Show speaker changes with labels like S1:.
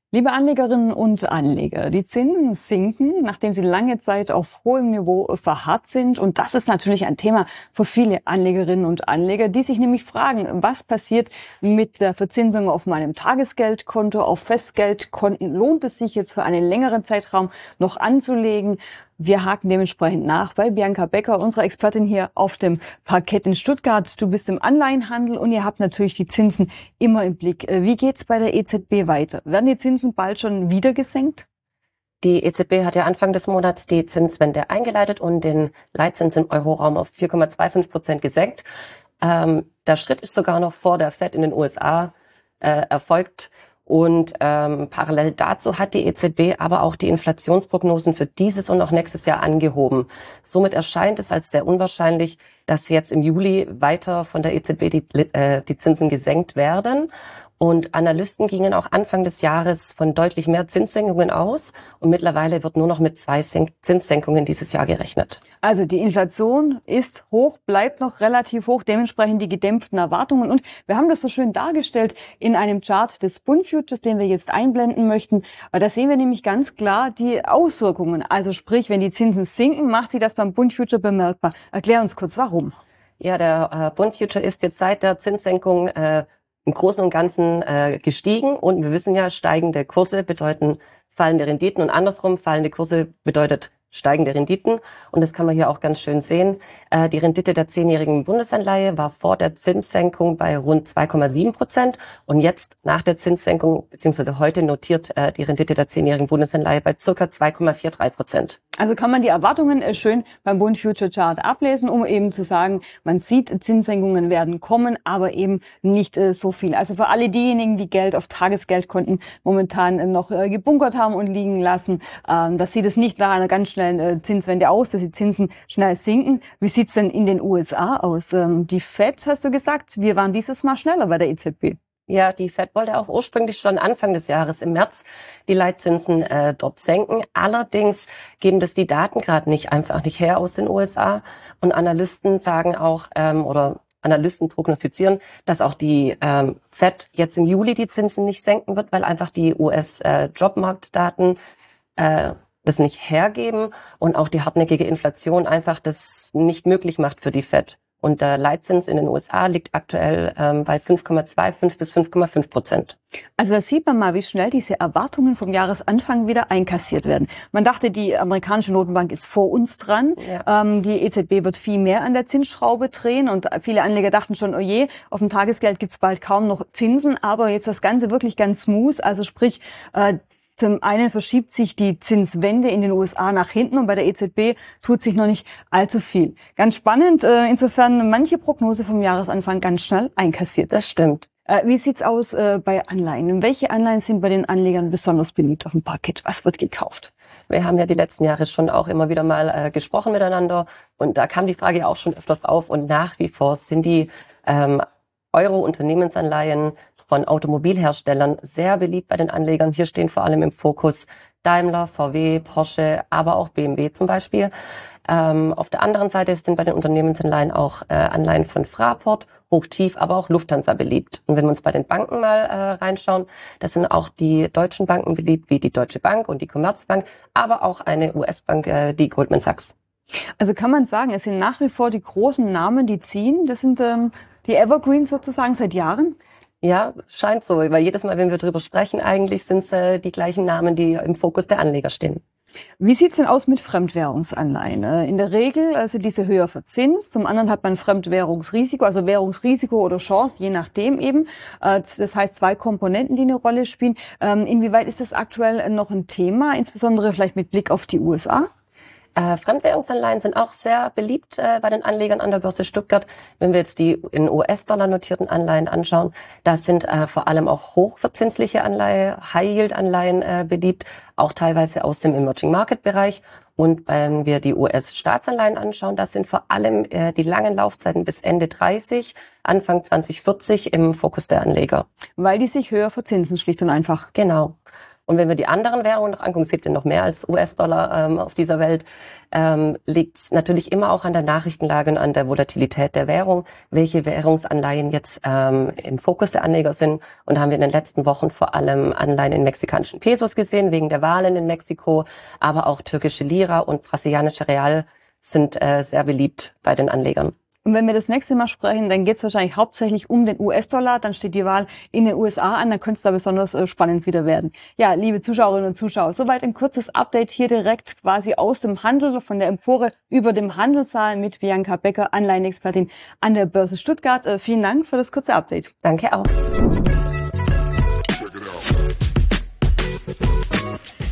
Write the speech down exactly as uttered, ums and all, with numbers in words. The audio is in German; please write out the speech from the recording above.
S1: Liebe Anlegerinnen und Anleger, die Zinsen sinken, nachdem sie lange Zeit auf hohem Niveau verharrt sind. Und das ist natürlich ein Thema für viele Anlegerinnen und Anleger, die sich nämlich fragen, was passiert mit der Verzinsung auf meinem Tagesgeldkonto, auf Festgeldkonten? Lohnt es sich jetzt für einen längeren Zeitraum noch anzulegen? Wir haken dementsprechend nach bei Bianca Becker, unserer Expertin hier auf dem Parkett in Stuttgart. Du bist im Anleihenhandel und ihr habt natürlich die Zinsen immer im Blick. Wie geht's bei der E Z B weiter? Werden die Zinsen bald schon wieder gesenkt?
S2: Die E Z B hat ja Anfang des Monats die Zinswende eingeleitet und den Leitzins im Euroraum auf vier Komma fünfundzwanzig Prozent gesenkt. Ähm, der Schritt ist sogar noch vor der Fed in den U S A äh, erfolgt. Und ähm, parallel dazu hat die E Z B aber auch die Inflationsprognosen für dieses und auch nächstes Jahr angehoben. Somit erscheint es als sehr unwahrscheinlich, dass jetzt im Juli weiter von der E Z B die, äh, die Zinsen gesenkt werden. Und Analysten gingen auch Anfang des Jahres von deutlich mehr Zinssenkungen aus. Und mittlerweile wird nur noch mit zwei Senk- Zinssenkungen dieses Jahr gerechnet.
S1: Also die Inflation ist hoch, bleibt noch relativ hoch, dementsprechend die gedämpften Erwartungen. Und wir haben das so schön dargestellt in einem Chart des Bund Futures, den wir jetzt einblenden möchten. Da sehen wir nämlich ganz klar die Auswirkungen. Also sprich, wenn die Zinsen sinken, macht sie das beim Bund Future bemerkbar. Erklär uns kurz, warum.
S2: Ja, der äh, Bund Future ist jetzt seit der Zinssenkung äh, im Großen und Ganzen äh, gestiegen. Und wir wissen ja, steigende Kurse bedeuten fallende Renditen und andersrum, fallende Kurse bedeutet steigende Renditen. Und das kann man hier auch ganz schön sehen. Äh, die Rendite der zehnjährigen Bundesanleihe war vor der Zinssenkung bei rund zwei Komma sieben Prozent. Und jetzt nach der Zinssenkung, beziehungsweise heute notiert äh, die Rendite der zehnjährigen Bundesanleihe bei circa zwei Komma dreiundvierzig Prozent.
S1: Also kann man die Erwartungen äh, schön beim Bund Future Chart ablesen, um eben zu sagen, man sieht, Zinssenkungen werden kommen, aber eben nicht äh, so viel. Also für alle diejenigen, die Geld auf Tagesgeldkonten momentan äh, noch äh, gebunkert haben und liegen lassen, äh, das sieht es nicht nach einer ganz schnellen äh, Zinswende aus, dass die Zinsen schnell sinken. Wie sieht's denn in den U S A aus? Ähm, die Fed, hast du gesagt, wir waren dieses Mal schneller bei der E Z B.
S2: Ja, die Fed wollte auch ursprünglich schon Anfang des Jahres im März die Leitzinsen äh, dort senken. Allerdings geben das die Daten gerade nicht einfach nicht her aus den U S A. Und Analysten sagen auch ähm, oder Analysten prognostizieren, dass auch die ähm, Fed jetzt im Juli die Zinsen nicht senken wird, weil einfach die U S-Jobmarktdaten äh, das nicht hergeben und auch die hartnäckige Inflation einfach das nicht möglich macht für die Fed. Und der Leitzins in den U S A liegt aktuell ähm, bei fünf Komma fünfundzwanzig bis fünf Komma fünf Prozent.
S1: Also da sieht man mal, wie schnell diese Erwartungen vom Jahresanfang wieder einkassiert werden. Man dachte, die amerikanische Notenbank ist vor uns dran. Ja. Ähm, die E Z B wird viel mehr an der Zinsschraube drehen. Und viele Anleger dachten schon, oh je, auf dem Tagesgeld gibt's bald kaum noch Zinsen. Aber jetzt das Ganze wirklich ganz smooth. Also sprich, äh, zum einen verschiebt sich die Zinswende in den U S A nach hinten und bei der E Z B tut sich noch nicht allzu viel. Ganz spannend, äh, insofern manche Prognose vom Jahresanfang ganz schnell einkassiert.
S2: Das stimmt.
S1: Äh, wie sieht's aus äh, bei Anleihen? Welche Anleihen sind bei den Anlegern besonders beliebt auf dem Parkett? Was wird gekauft?
S2: Wir haben ja die letzten Jahre schon auch immer wieder mal äh, gesprochen miteinander und da kam die Frage ja auch schon öfters auf und nach wie vor sind die ähm, Euro-Unternehmensanleihen von Automobilherstellern sehr beliebt bei den Anlegern. Hier stehen vor allem im Fokus Daimler, V W, Porsche, aber auch B M W zum Beispiel. Ähm, auf der anderen Seite sind bei den Unternehmensanleihen auch äh, Anleihen von Fraport, Hochtief, aber auch Lufthansa beliebt. Und wenn wir uns bei den Banken mal äh, reinschauen, das sind auch die deutschen Banken beliebt, wie die Deutsche Bank und die Commerzbank, aber auch eine U S-Bank, äh, die Goldman Sachs.
S1: Also kann man sagen, es sind nach wie vor die großen Namen, die ziehen. Das sind ähm, die Evergreens sozusagen seit Jahren?
S2: Ja, scheint so, weil jedes Mal, wenn wir drüber sprechen, eigentlich sind es äh, die gleichen Namen, die im Fokus der Anleger stehen.
S1: Wie sieht's denn aus mit Fremdwährungsanleihen? In der Regel sind diese höher verzinst. Zum anderen hat man Fremdwährungsrisiko, also Währungsrisiko oder Chance, je nachdem eben. Das heißt, zwei Komponenten, die eine Rolle spielen. Inwieweit ist das aktuell noch ein Thema, insbesondere vielleicht mit Blick auf die U S A?
S2: Äh, Fremdwährungsanleihen sind auch sehr beliebt äh, bei den Anlegern an der Börse Stuttgart. Wenn wir jetzt die in U S-Dollar notierten Anleihen anschauen, da sind äh, vor allem auch hochverzinsliche Anleihen, High-Yield-Anleihen äh, beliebt, auch teilweise aus dem Emerging-Market-Bereich. Und wenn wir die U S-Staatsanleihen anschauen, das sind vor allem äh, die langen Laufzeiten bis Ende dreißig, Anfang zwanzig vierzig im Fokus der Anleger.
S1: Weil die sich höher verzinsen, schlicht und einfach.
S2: Genau. Und wenn wir die anderen Währungen noch angucken, es gibt ja noch mehr als U S-Dollar ähm, auf dieser Welt, ähm, liegt es natürlich immer auch an der Nachrichtenlage und an der Volatilität der Währung, welche Währungsanleihen jetzt ähm, im Fokus der Anleger sind. Und da haben wir in den letzten Wochen vor allem Anleihen in mexikanischen Pesos gesehen, wegen der Wahlen in Mexiko, aber auch türkische Lira und brasilianische Real sind äh, sehr beliebt bei den Anlegern.
S1: Und wenn wir das nächste Mal sprechen, dann geht es wahrscheinlich hauptsächlich um den U S-Dollar. Dann steht die Wahl in den U S A an, dann könnte es da besonders äh, spannend wieder werden. Ja, liebe Zuschauerinnen und Zuschauer, soweit ein kurzes Update hier direkt quasi aus dem Handel, von der Empore über dem Handelssaal mit Bianca Becker, Anleihenexpertin an der Börse Stuttgart. Äh, vielen Dank für das kurze Update.
S2: Danke auch.